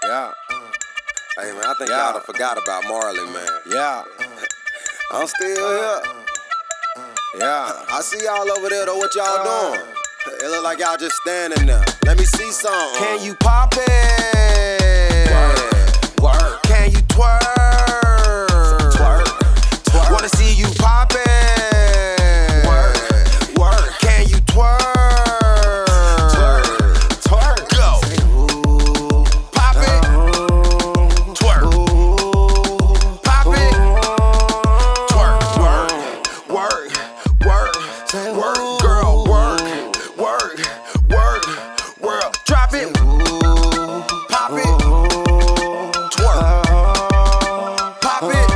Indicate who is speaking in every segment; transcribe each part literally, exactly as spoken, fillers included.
Speaker 1: Yeah.
Speaker 2: Hey man, I think
Speaker 1: Yeah.
Speaker 2: y'all done forgot about Marley, man.
Speaker 1: Yeah.
Speaker 2: I'm still here.
Speaker 1: Yeah.
Speaker 2: I see y'all over there though. What y'all doing? It look like y'all just standing there. Let me see something.
Speaker 1: Can you pop it?
Speaker 2: Work. Work.
Speaker 1: Can you twerk?
Speaker 2: Twerk. Twerk.
Speaker 1: Wanna see you pop it?
Speaker 2: Work.
Speaker 1: Work. Can you twerk?
Speaker 2: Twerk. Twerk.
Speaker 1: Go.
Speaker 2: Ooh.
Speaker 1: Pop it. Twerk.
Speaker 2: Ooh.
Speaker 1: Pop it. Twerk. Work.
Speaker 2: Ooh.
Speaker 1: Work. Work. Work. Girl. Work. Work. Work. Work. Drop it.
Speaker 2: Ooh.
Speaker 1: Pop it. Twerk. Pop it.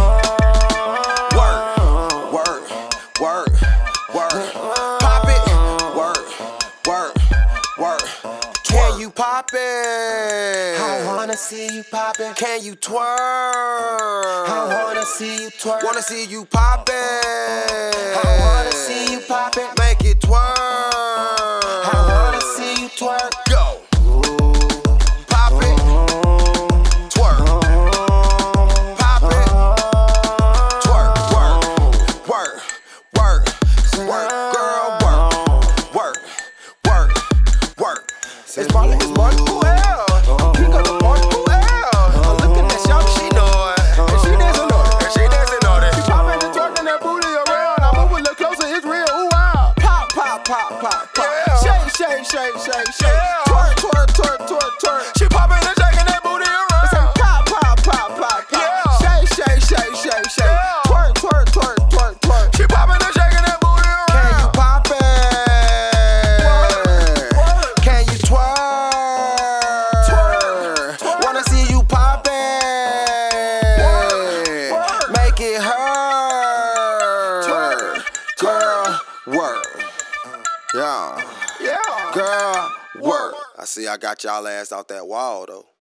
Speaker 1: Work. Work. Work. Work. Pop it. Work. Work. Work. Can you pop it?
Speaker 2: I wanna see you poppin'.
Speaker 1: Can you twerk?
Speaker 2: I wanna see you twerk.
Speaker 1: Wanna see you pop it.
Speaker 2: I wanna see you poppin'.
Speaker 1: Make it twerk.
Speaker 2: I wanna see you twerk.
Speaker 1: Go. Pop it. Twerk. Pop it. Twerk. Work. Work. Work. Work. Girl. Work. Work. Work. Work. It's Marley. It's Marley. Who else? He got the Marley. Who else? I'm looking at Shawty. She know it. And she dancing on it. And she dancing on it.
Speaker 3: She poppin' and twerking that booty around. I move a little closer, it's real. Ooh, wow.
Speaker 1: Pop, pop, pop, pop, pop.
Speaker 3: Yeah. Shake, shake, shake, shake, shake.
Speaker 1: Yeah.
Speaker 3: Twerk, twerk, twerk, twerk, twerk.
Speaker 1: She poppin' and shaking that booty
Speaker 3: It's a
Speaker 1: around.
Speaker 3: pop, pop, pop, pop, pop.
Speaker 1: Yeah.
Speaker 3: Shake, shake, shake, shake, shake.
Speaker 1: Yeah.
Speaker 3: Twerk, twerk, twerk, twerk, twerk.
Speaker 1: She poppin' and shaking that booty around. Can you pop it?
Speaker 3: Work.
Speaker 1: Can you twerk?
Speaker 3: Twerk. Twerk.
Speaker 1: Wanna see you pop it?
Speaker 3: Work. Work.
Speaker 1: Make it hurt.
Speaker 3: Twerk.
Speaker 1: Girl, work. Yeah.
Speaker 3: Yeah.
Speaker 1: Girl, work.
Speaker 2: I see I got y'all ass out that wall though.